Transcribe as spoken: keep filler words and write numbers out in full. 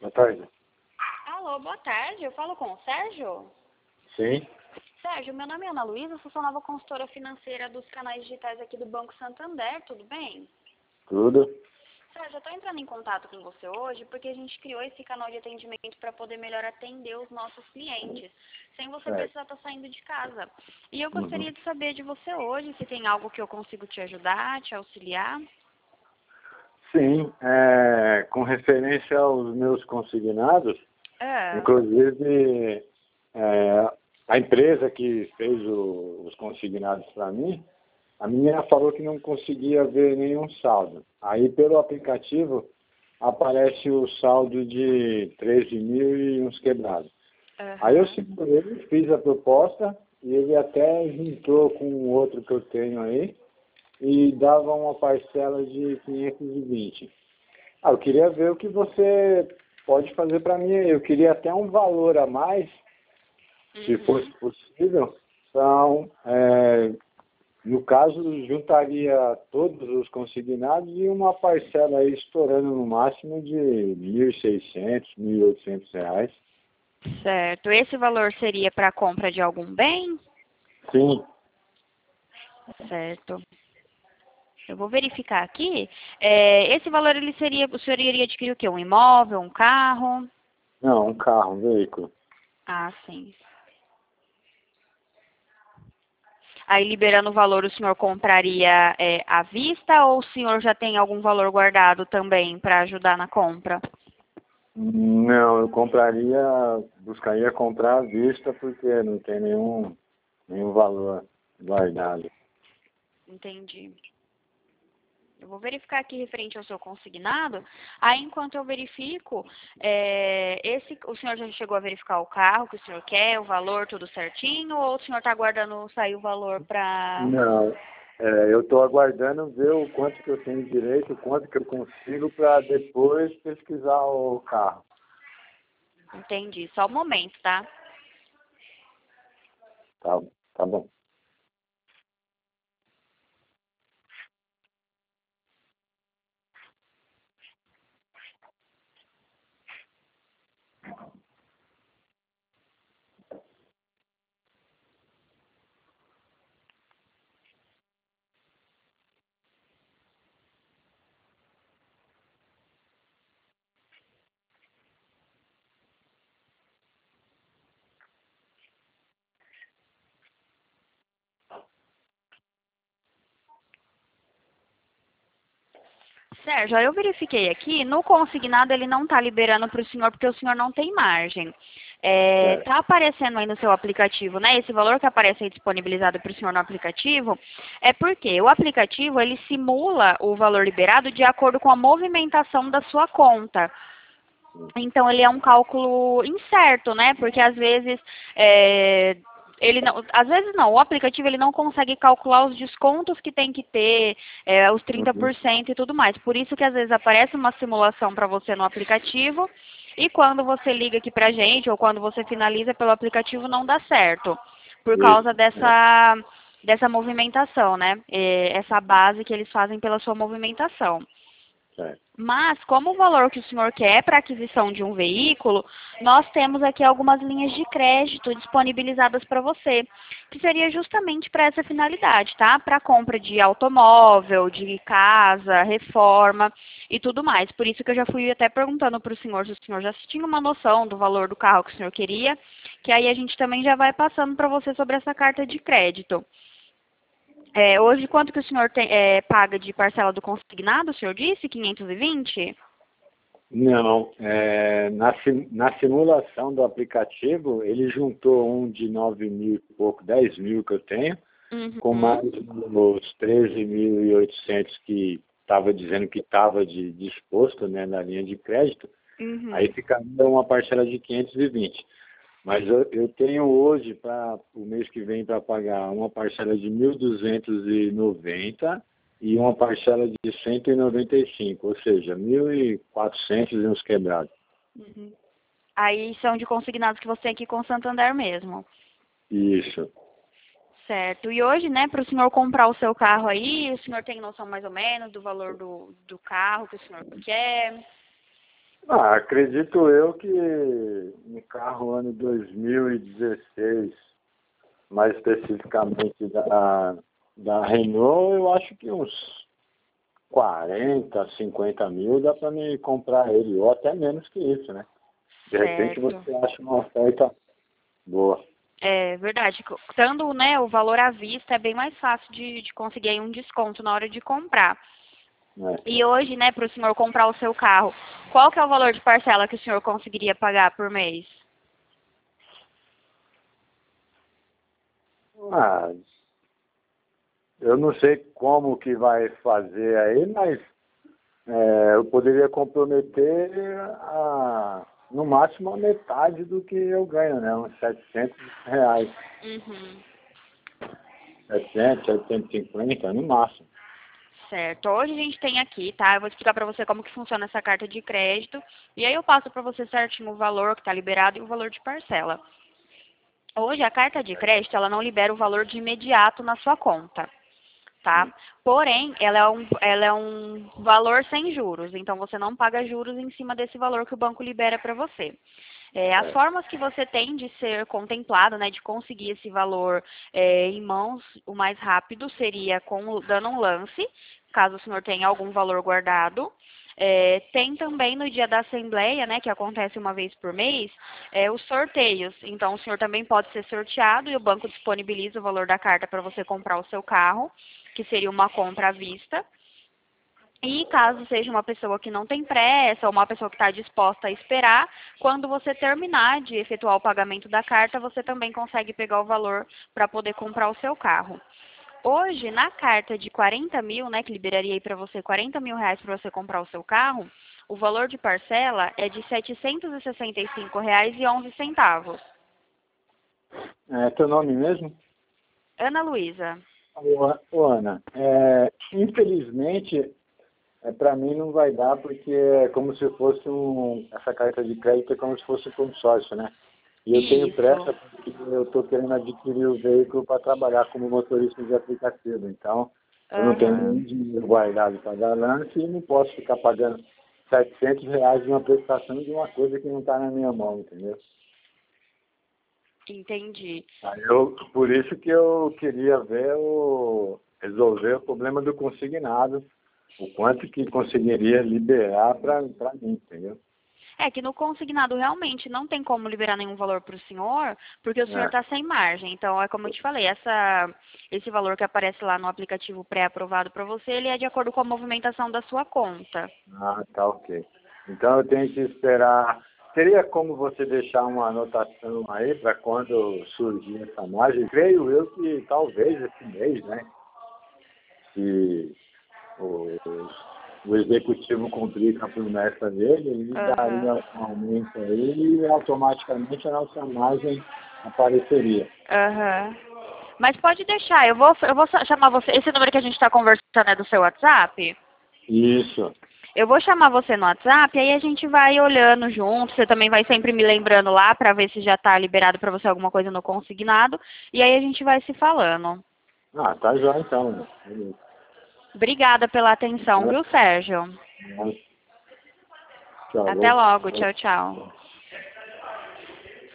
Boa tarde. Alô, boa tarde. Eu falo com o Sérgio? Sim. Sérgio, meu nome é Ana Luísa, sou sua nova consultora financeira dos canais digitais aqui do Banco Santander, tudo bem? Tudo? Sérgio, eu estou entrando em contato com você hoje porque a gente criou esse canal de atendimento para poder melhor atender os nossos clientes, sem você Certo. precisar estar saindo de casa. E eu Uhum. gostaria de saber de você hoje se tem algo que eu consigo te ajudar, te auxiliar. Sim, é, com referência aos meus consignados, É. inclusive é, a empresa que fez o- os consignados para mim, a menina falou que não conseguia ver nenhum saldo. Aí pelo aplicativo aparece o saldo de treze mil e uns quebrados. Aí eu Aham. segurei, fiz a proposta e ele até juntou com o outro que eu tenho aí e dava uma parcela de quinhentos e vinte. Ah, eu queria ver o que você pode fazer para mim. Eu queria até um valor a mais, se fosse Uhum. possível. Então, é, no caso, juntaria todos os consignados e uma parcela aí estourando no máximo de mil e seiscentos, mil e oitocentos reais. Certo. Esse valor seria para a compra de algum bem? Sim, Certo. Eu vou verificar aqui. É, esse valor, ele seria, o senhor iria adquirir o quê? Um imóvel, um carro? não, um carro, um veículo. Ah, sim. Aí, liberando o valor, o senhor compraria é, à vista ou o senhor já tem algum valor guardado também para ajudar na compra? Não, eu compraria, buscaria comprar à vista porque não tem nenhum, nenhum valor guardado. Entendi. Eu vou verificar aqui referente ao seu consignado. Aí, enquanto eu verifico, é, esse, o senhor já chegou a verificar o carro que o senhor quer, o valor, tudo certinho? Ou o senhor está aguardando sair o valor para... Não, é, eu estou aguardando ver o quanto que eu tenho direito, o quanto que eu consigo para depois pesquisar o carro. Entendi. Só um momento, tá? Tá, tá bom. Sérgio, aí eu verifiquei aqui, no consignado ele não está liberando para o senhor porque o senhor não tem margem. Certo. Está aparecendo aí no seu aplicativo, né? Esse valor que aparece aí disponibilizado para o senhor no aplicativo, é porque o aplicativo ele simula o valor liberado de acordo com a movimentação da sua conta. Então ele é um cálculo incerto, né? Porque às vezes é, ele não, às vezes não, o aplicativo ele não consegue calcular os descontos que tem que ter, é, os trinta Uhum. por cento e tudo mais. Por isso que às vezes aparece uma simulação para você no aplicativo e quando você liga aqui pra gente ou quando você finaliza pelo aplicativo não dá certo. Por causa Isso. É. dessa dessa movimentação, né? É, essa base que eles fazem pela sua movimentação. Certo. Mas, como o valor que o senhor quer para aquisição de um veículo, nós temos aqui algumas linhas de crédito disponibilizadas para você, que seria justamente para essa finalidade, tá? Para compra de automóvel, de casa, reforma e tudo mais. Por isso que eu já fui até perguntando para o senhor se o senhor já tinha uma noção do valor do carro que o senhor queria, que aí a gente também já vai passando para você sobre essa carta de crédito. É, hoje, quanto que o senhor tem, é, paga de parcela do consignado, o senhor disse? quinhentos e vinte? Não, é, na, sim- na simulação do aplicativo, ele juntou um de nove mil e pouco, dez mil que eu tenho, com mais Uhum. os treze mil e oitocentos que estava dizendo que estava de, disposto, né, na linha de crédito, aí Uhum. ficaria uma parcela de quinhentos e vinte. Mas eu, eu tenho hoje, para o mês que vem, para pagar uma parcela de mil duzentos e noventa e uma parcela de cento e noventa e cinco, ou seja, mil e quatrocentos e uns quebrados. Uhum. Aí são de consignados que você tem aqui com o Santander mesmo. Isso. Certo. E hoje, né, para o senhor comprar o seu carro aí, o senhor tem noção mais ou menos do valor do, do carro que o senhor quer? Ah, acredito eu que no carro ano dois mil e dezesseis, mais especificamente da, da Renault, eu acho que uns quarenta, cinquenta mil dá para me comprar ele, ou até menos que isso, né? De repente Certo. você acha uma oferta boa. É verdade. Dando, né, o valor à vista é bem mais fácil de, de conseguir aí um desconto na hora de comprar. Né? E hoje, né, para o senhor comprar o seu carro, qual que é o valor de parcela que o senhor conseguiria pagar por mês? Ah, eu não sei como que vai fazer aí, mas é, eu poderia comprometer a, no máximo a metade do que eu ganho, né? Uns setecentos reais. Uhum. setecentos, setecentos e cinquenta no máximo. Certo. Hoje a gente tem aqui, tá? Eu vou explicar para você como que funciona essa carta de crédito. E aí eu passo para você certinho o valor que está liberado e o valor de parcela. Hoje a carta de crédito, ela não libera o valor de imediato na sua conta, tá? Porém, ela é um, ela é um valor sem juros. Então você não paga juros em cima desse valor que o banco libera para você. É, as É. formas que você tem de ser contemplado, né, de conseguir esse valor é, em mãos o mais rápido seria com, dando um lance, caso o senhor tenha algum valor guardado. É, tem também no dia da assembleia, né, que acontece uma vez por mês, é, os sorteios. Então, o senhor também pode ser sorteado e o banco disponibiliza o valor da carta para você comprar o seu carro, que seria uma compra à vista. E caso seja uma pessoa que não tem pressa ou uma pessoa que está disposta a esperar, quando você terminar de efetuar o pagamento da carta, você também consegue pegar o valor para poder comprar o seu carro. Hoje, na carta de quarenta mil, né, que liberaria aí para você quarenta mil reais para você comprar o seu carro, o valor de parcela é de setecentos e sessenta e cinco reais e onze centavos. É teu nome mesmo? Ana Luísa. Ô, ô, Ana, é, infelizmente, é, para mim não vai dar porque é como se fosse um, essa carta de crédito é como se fosse um consórcio, né? E eu tenho Isso. pressa porque eu estou querendo adquirir o veículo para trabalhar como motorista de aplicativo. Então, eu não tenho nenhum Aham. dinheiro guardado para dar lance e não posso ficar pagando setecentos reais de uma prestação de uma coisa que não está na minha mão, entendeu? Entendi. Aí eu, por isso que eu queria ver o, resolver o problema do consignado, o quanto que conseguiria liberar para mim, entendeu? É que no consignado realmente não tem como liberar nenhum valor para o senhor, porque o senhor É. está sem margem. Então, é como eu te falei, essa, esse valor que aparece lá no aplicativo pré-aprovado para você, ele é de acordo com a movimentação da sua conta. Ah, tá ok. Então eu tenho que esperar. Teria como você deixar uma anotação aí para quando surgir essa margem? Creio eu que talvez esse mês, né? Se o, o executivo cumprir com a promessa dele, ele Aham. daria um aumento aí e automaticamente a nossa margem apareceria. Aham. Mas pode deixar, eu vou, eu vou chamar você. Esse número que a gente está conversando é do seu WhatsApp? Isso. Eu vou chamar você no WhatsApp, aí a gente vai olhando junto. Você também vai sempre me lembrando lá para ver se já está liberado para você alguma coisa no consignado. E aí a gente vai se falando. Ah, tá já então, né? Beleza. Obrigada pela atenção, viu, Sérgio? Tchau, Até logo. vou- Tchau, tchau.